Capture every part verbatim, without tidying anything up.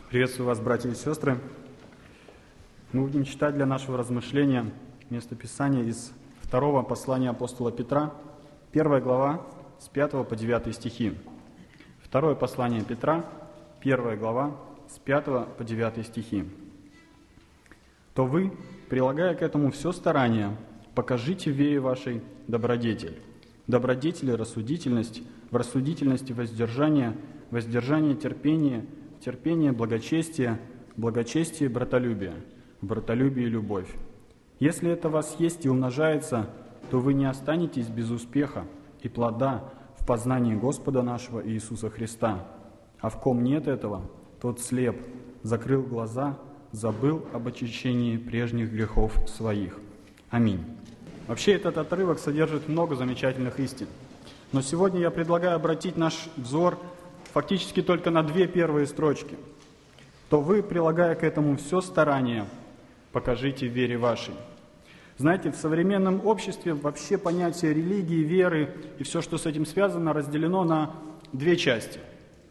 Приветствую вас, братья и сестры. Мы будем читать для нашего размышления местописание из второго послания апостола Петра, первая глава, с пятого по девятый стихи. Второе послание Петра, первая глава, с пятого по девятый стихи. «То вы, прилагая к этому все старание, покажите в вере вашей добродетель. В добродетели рассудительность, в рассудительности воздержание, в воздержание терпение, терпение благочестие, в благочестии братолюбие, в братолюбии любовь. Если это у вас есть и умножается, то вы не останетесь без успеха и плода в познании Господа нашего Иисуса Христа. А в ком нет этого, тот слеп, закрыл глаза, забыл об очищении прежних грехов своих». Аминь. Вообще этот отрывок содержит много замечательных истин. Но сегодня я предлагаю обратить наш взор фактически только на две первые строчки. «То вы, прилагая к этому все старание, покажите в вере вашей». Знаете, в современном обществе вообще понятие религии, веры и все, что с этим связано, разделено на две части.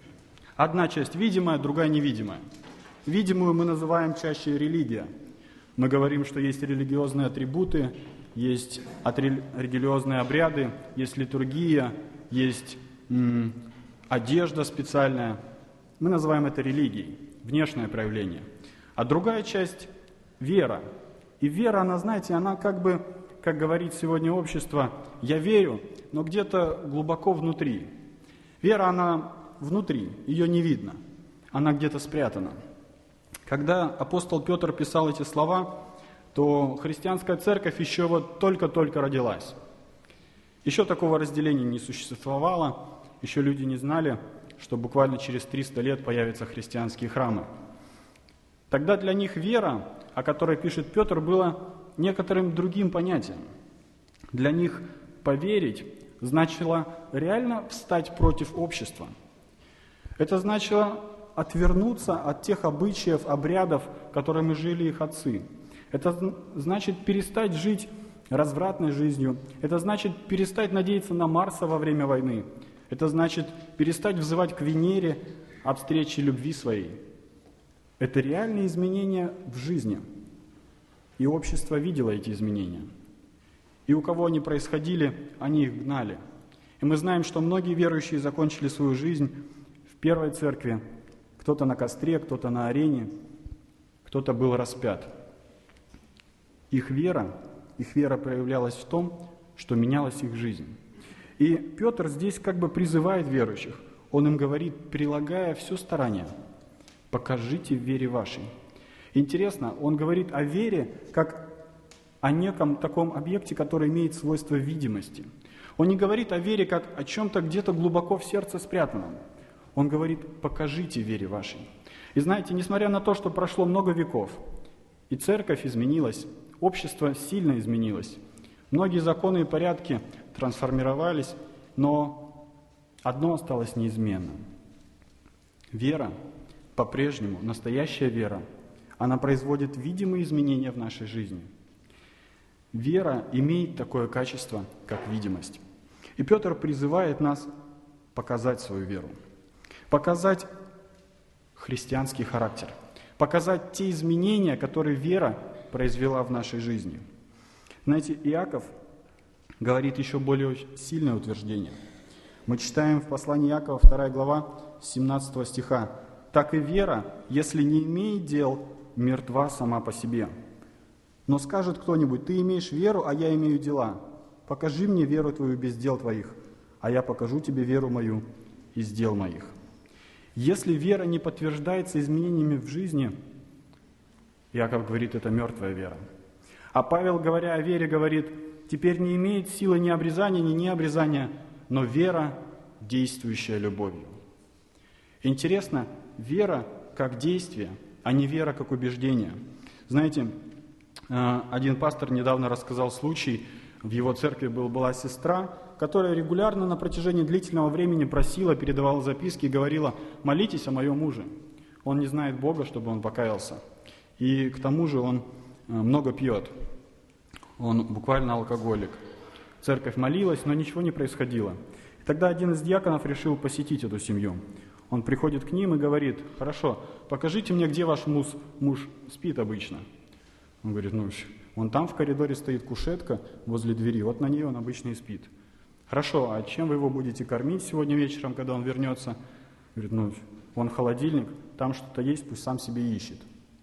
Одна часть видимая, другая невидимая. Видимую мы называем чаще религия. Мы говорим, что есть религиозные атрибуты, есть религиозные обряды, есть литургия, есть м, одежда специальная. Мы называем это религией, внешнее проявление. А другая часть – вера. И вера, она, знаете, она как бы, как говорит сегодня общество, я верю, но где-то глубоко внутри. Вера, она внутри, ее не видно, она где-то спрятана. Когда апостол Петр писал эти слова, то христианская церковь еще вот только-только родилась. Еще такого разделения не существовало, еще люди не знали, что буквально через триста лет появятся христианские храмы. Тогда для них вера, о которой пишет Петр, была некоторым другим понятием. Для них поверить значило реально встать против общества. Это значило отвернуться от тех обычаев, обрядов, которыми жили их отцы. Это значит перестать жить развратной жизнью. Это значит перестать надеяться на Марса во время войны. Это значит перестать взывать к Венере об встрече любви своей. Это реальные изменения в жизни. И общество видело эти изменения. И у кого они происходили, они их гнали. И мы знаем, что многие верующие закончили свою жизнь в первой церкви. Кто-то на костре, кто-то на арене, кто-то был распят. Их вера, их вера проявлялась в том, что менялась их жизнь. И Петр здесь как бы призывает верующих. Он им говорит, прилагая все старание, покажите в вере вашей. Интересно, он говорит о вере как о неком таком объекте, который имеет свойство видимости. Он не говорит о вере как о чем-то где-то глубоко в сердце спрятанном. Он говорит, покажите в вере вашей. И знаете, несмотря на то, что прошло много веков, и церковь изменилась, общество сильно изменилось, многие законы и порядки трансформировались, но одно осталось неизменным. Вера по-прежнему, настоящая вера, она производит видимые изменения в нашей жизни. Вера имеет такое качество, как видимость. И Петр призывает нас показать свою веру, показать христианский характер, показать те изменения, которые вера произвела в нашей жизни. Знаете, Иаков говорит еще более сильное утверждение. Мы читаем в послании Иакова, вторая глава, семнадцатого стиха. «Так и вера, если не имеет дел, мертва сама по себе. Но скажет кто-нибудь, ты имеешь веру, а я имею дела. Покажи мне веру твою без дел твоих, а я покажу тебе веру мою из дел моих». Если вера не подтверждается изменениями в жизни, Иаков говорит, это мертвая вера. А Павел, говоря о вере, говорит, теперь не имеет силы ни обрезания, ни необрезания, но вера, действующая любовью. Интересно, вера как действие, а не вера как убеждение. Знаете, один пастор недавно рассказал случай, в его церкви была сестра, которая регулярно на протяжении длительного времени просила, передавала записки и говорила, молитесь о моем муже. Он не знает Бога, чтобы он покаялся. И к тому же он много пьет. Он буквально алкоголик. Церковь молилась, но ничего не происходило. И тогда один из диаконов решил посетить эту семью. Он приходит к ним и говорит: хорошо, покажите мне, где ваш муж, муж спит обычно. Он говорит: ну, вон там в коридоре стоит кушетка возле двери, вот на ней он обычно и спит. Хорошо, а чем вы его будете кормить сегодня вечером, когда он вернется? Говорит: ну, вон холодильник, там что-то есть, пусть сам себе ищет.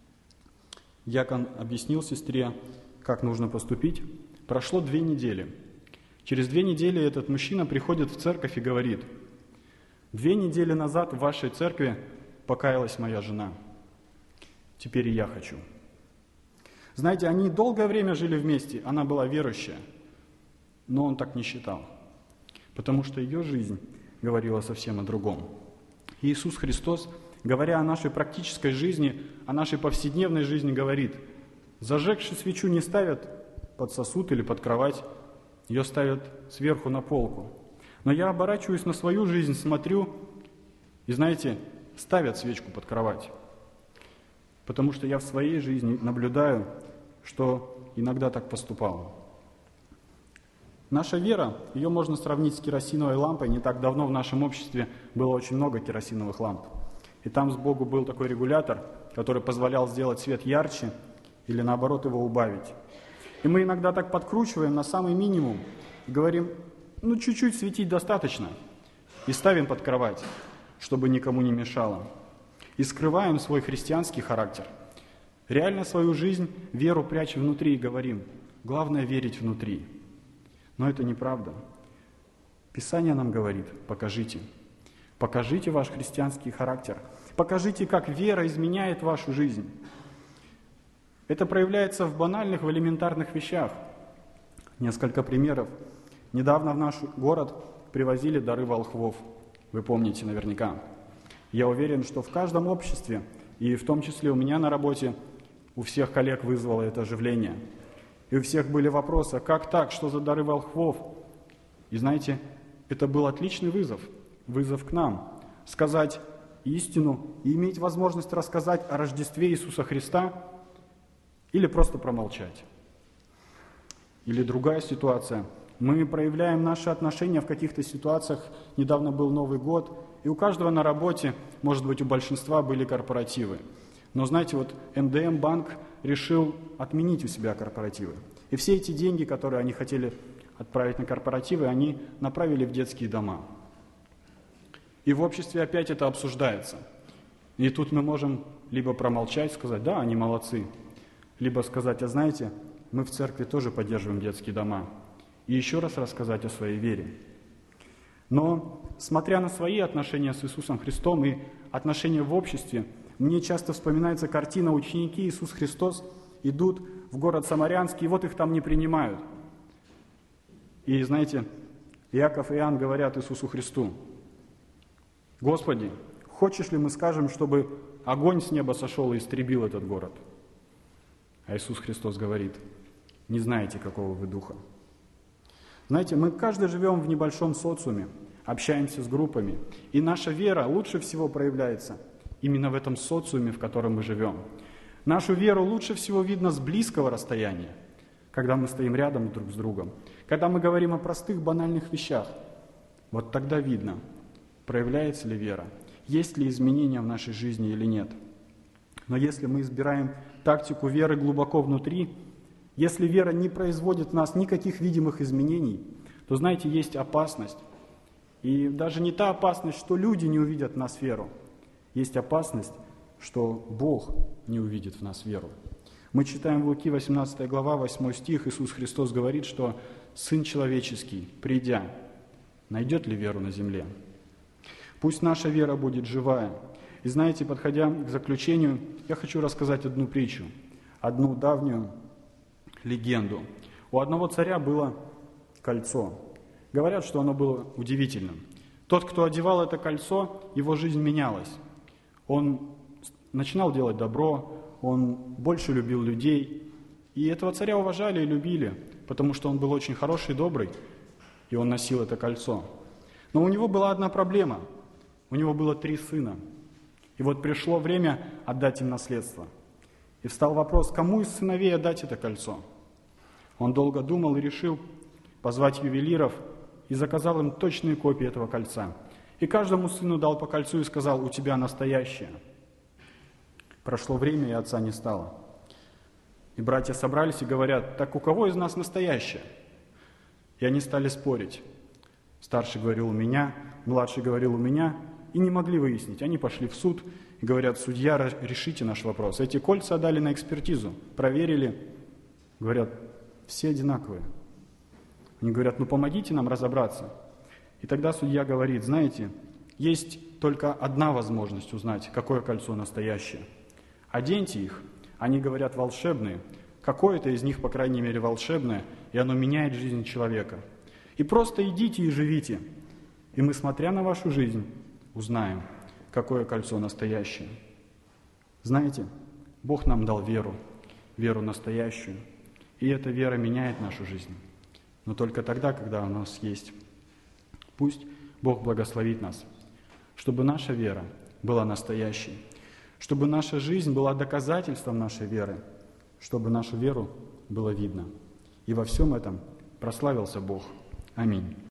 Дьякон объяснил сестре, как нужно поступить. Прошло две недели. Через две недели этот мужчина приходит в церковь и говорит: две недели назад в вашей церкви покаялась моя жена. Теперь и я хочу. Знаете, они долгое время жили вместе, она была верующая, но он так не считал, потому что ее жизнь говорила совсем о другом. Иисус Христос, говоря о нашей практической жизни, о нашей повседневной жизни, говорит: зажегши свечу не ставят под сосуд или под кровать, ее ставят сверху на полку. Но я оборачиваюсь на свою жизнь, смотрю, и знаете, ставят свечку под кровать. Потому что я в своей жизни наблюдаю, что иногда так поступал. Наша вера, ее можно сравнить с керосиновой лампой. Не так давно в нашем обществе было очень много керосиновых ламп. И там сбоку был такой регулятор, который позволял сделать свет ярче или наоборот его убавить. И мы иногда так подкручиваем на самый минимум и говорим: ну чуть-чуть светить достаточно. И ставим под кровать, чтобы никому не мешало. И скрываем свой христианский характер. Реально свою жизнь, веру прячем внутри и говорим: главное верить внутри. Но это неправда. Писание нам говорит: покажите. Покажите ваш христианский характер. Покажите, как вера изменяет вашу жизнь. Это проявляется в банальных, в элементарных вещах. Несколько примеров. Недавно в наш город привозили дары волхвов. Вы помните наверняка. Я уверен, что в каждом обществе, и в том числе у меня на работе, у всех коллег вызвало это оживление. И у всех были вопросы: как так, что за дары волхвов? И знаете, это был отличный вызов, вызов к нам. Сказать истину и иметь возможность рассказать о Рождестве Иисуса Христа или просто промолчать. Или другая ситуация. Мы проявляем наши отношения в каких-то ситуациях. Недавно был Новый год, и у каждого на работе, может быть, у большинства были корпоративы. Но знаете, вот эм дэ эм-банк решил отменить у себя корпоративы. И все эти деньги, которые они хотели отправить на корпоративы, они направили в детские дома. И в обществе опять это обсуждается. И тут мы можем либо промолчать, сказать: да, они молодцы, либо сказать: а знаете, мы в церкви тоже поддерживаем детские дома. И еще раз рассказать о своей вере. Но, смотря на свои отношения с Иисусом Христом и отношения в обществе, мне часто вспоминается картина: ученики Иисус Христос идут в город Самарянский, и вот их там не принимают. И знаете, Иаков и Иоанн говорят Иисусу Христу: Господи, хочешь ли мы скажем, чтобы огонь с неба сошел и истребил этот город? А Иисус Христос говорит: не знаете, какого вы духа. Знаете, мы каждый живем в небольшом социуме, общаемся с группами, и наша вера лучше всего проявляется именно в этом социуме, в котором мы живем. Нашу веру лучше всего видно с близкого расстояния, когда мы стоим рядом друг с другом, когда мы говорим о простых банальных вещах. Вот тогда видно, проявляется ли вера, есть ли изменения в нашей жизни или нет. Но если мы избираем тактику веры глубоко внутри, если вера не производит в нас никаких видимых изменений, то, знаете, есть опасность. И даже не та опасность, что люди не увидят в нас веру. Есть опасность, что Бог не увидит в нас веру. Мы читаем в Луки восемнадцатая глава, восьмой стих, Иисус Христос говорит, что Сын Человеческий, придя, найдет ли веру на земле? Пусть наша вера будет живая. И знаете, подходя к заключению, я хочу рассказать одну притчу, одну давнюю легенду. У одного царя было кольцо. Говорят, что оно было удивительным. Тот, кто одевал это кольцо, его жизнь менялась. Он начинал делать добро, он больше любил людей. И этого царя уважали и любили, потому что он был очень хороший и добрый, и он носил это кольцо. Но у него была одна проблема. У него было три сына. И вот пришло время отдать им наследство. И встал вопрос, кому из сыновей отдать это кольцо? Он долго думал и решил позвать ювелиров и заказал им точные копии этого кольца. И каждому сыну дал по кольцу и сказал: у тебя настоящее. Прошло время, и отца не стало. И братья собрались и говорят: так у кого из нас настоящее? И они стали спорить. Старший говорил: у меня, младший говорил: у меня. И не могли выяснить. Они пошли в суд и говорят: судья, решите наш вопрос. Эти кольца отдали на экспертизу, проверили. Говорят: все одинаковые. Они говорят: ну помогите нам разобраться. И тогда судья говорит: знаете, есть только одна возможность узнать, какое кольцо настоящее. Оденьте их. Они говорят: волшебные. Какое-то из них, по крайней мере, волшебное, и оно меняет жизнь человека. И просто идите и живите. И мы, смотря на вашу жизнь, узнаем, какое кольцо настоящее. Знаете, Бог нам дал веру, веру настоящую. И эта вера меняет нашу жизнь. Но только тогда, когда у нас есть. Пусть Бог благословит нас, чтобы наша вера была настоящей, чтобы наша жизнь была доказательством нашей веры, чтобы нашу веру было видно. И во всем этом прославился Бог. Аминь.